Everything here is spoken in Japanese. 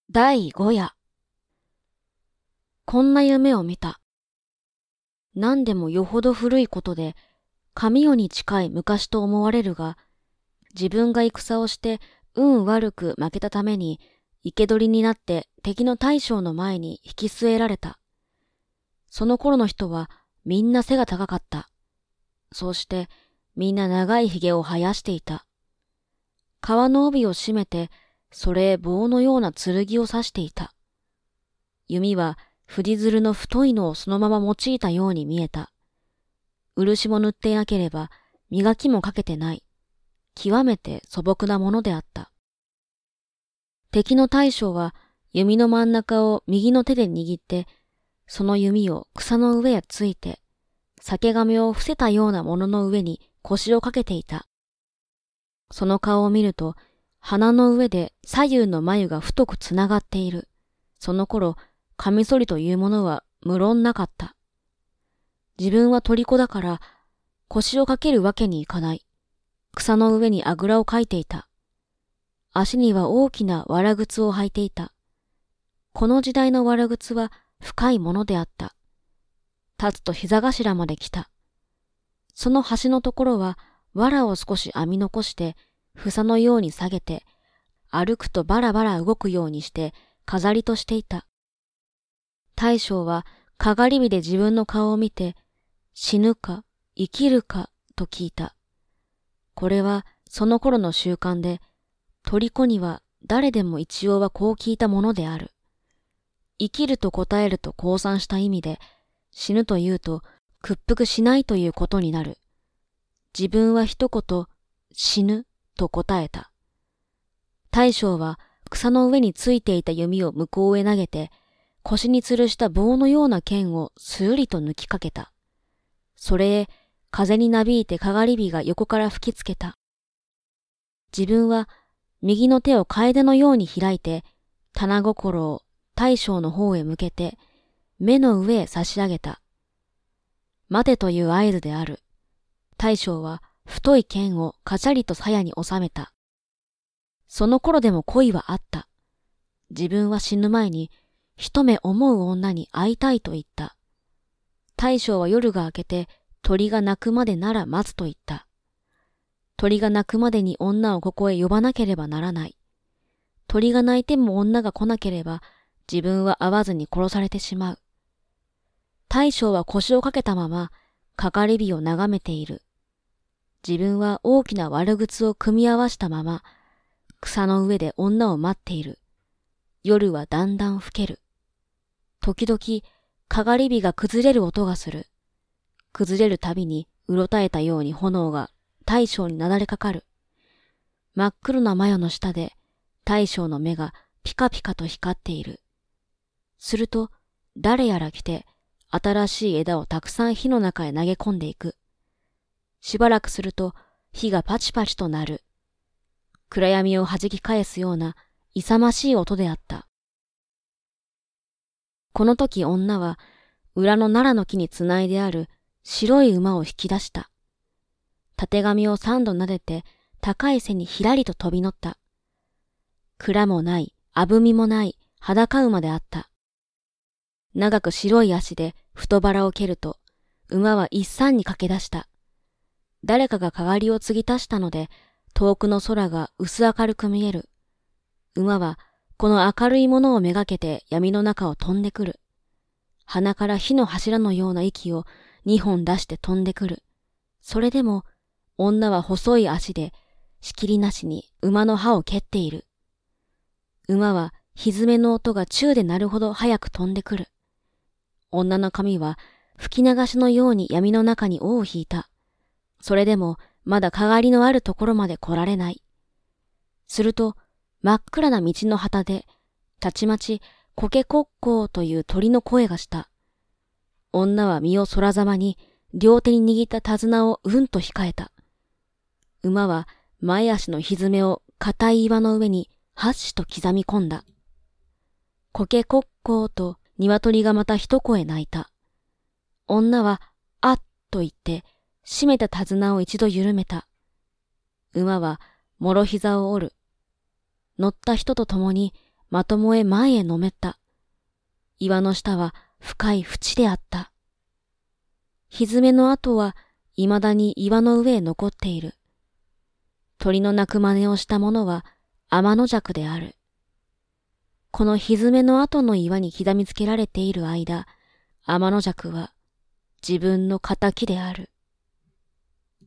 第5夜。こんな夢を見た。何でもよほど古いことで、神代に近い昔と思われるが、自分が戦をして運悪く負けたために、生け捕りになって敵の大将の前に引き据えられた。その頃の人はみんな背が高かった。そうしてみんな長い髭を生やしていた。皮の帯を締めて、それへ棒のような剣を刺していた。弓は藤蔓の太いのをそのまま用いたように見えた。漆も塗っていなければ磨きもかけてない。極めて素朴なものであった。敵の大将は弓の真ん中を右の手で握って、その弓を草の上へついて、酒亀を伏せたようなものの上に腰をかけていた。その顔を見ると、鼻の上で左右の眉が太くつながっている。その頃、カミソリというものは無論なかった。自分は虜だから腰をかけるわけにいかない。草の上にあぐらをかいていた。足には大きな藁靴を履いていた。この時代の藁靴は深いものであった。立つと膝頭まで来た。その端のところは藁を少し編み残して、房のように下げて、歩くとバラバラ動くようにして飾りとしていた。大将はかがり火で自分の顔を見て、死ぬか生きるかと聞いた。これはその頃の習慣で、虜には誰でも一応はこう聞いたものである。生きると答えると降参した意味で、死ぬと言うと屈服しないということになる。自分は一言、死ぬと答えた。大将は草の上についていた弓を向こうへ投げて、腰に吊るした棒のような剣をするりと抜きかけた。それへ風になびいてかがり火が横から吹きつけた。自分は右の手を楓のように開いて、棚心を大将の方へ向けて、目の上へ差し上げた。待てという合図である。大将は太い剣をカチャリと鞘に収めた。その頃でも恋はあった。自分は死ぬ前に一目思う女に会いたいと言った。大将は夜が明けて鳥が鳴くまでなら待つと言った。鳥が鳴くまでに女をここへ呼ばなければならない。鳥が鳴いても女が来なければ自分は会わずに殺されてしまう。大将は腰をかけたままかかり火を眺めている。自分は大きな藁靴を組み合わしたまま、草の上で女を待っている。夜はだんだん更ける。時々、かがり火が崩れる音がする。崩れるたびに、うろたえたように炎が大将になだれかかる。真っ黒な繭の下で、大将の目がピカピカと光っている。すると、誰やら来て、新しい枝をたくさん火の中へ投げ込んでいく。しばらくすると火がパチパチと鳴る。暗闇を弾き返すような勇ましい音であった。この時女は裏の奈良の木につないである白い馬を引き出した。たてがみを3度撫でて高い背にひらりと飛び乗った。蔵もない、あぶみもない裸馬であった。長く白い足で太腹を蹴ると馬は一山に駆け出した。誰かがかがりを継ぎ足したので、遠くの空が薄明るく見える。馬はこの明るいものをめがけて闇の中を飛んでくる。鼻から火の柱のような息を2本出して飛んでくる。それでも女は細い足でしきりなしに馬の歯を蹴っている。馬は蹄の音が宙で鳴るほど早く飛んでくる。女の髪は吹き流しのように闇の中に尾を引いた。それでもまだかがりのあるところまで来られない。すると真っ暗な道の旗でたちまちコケコッコーという鳥の声がした。女は身をそらざまに両手に握った手綱をうんと控えた。馬は前足の蹄を硬い岩の上にはっしと刻み込んだ。コケコッコーと鶏がまた一声鳴いた。女はあっと言って締めた手綱を一度緩めた。馬はもろ膝を折る。乗った人と共にまともへ前へのめった。岩の下は深い淵であった。ひずめの跡は未だに岩の上へ残っている。鳥の鳴く真似をした者は天の弱である。このひずめの跡の岩に刻みつけられている間、天の弱は自分の仇である。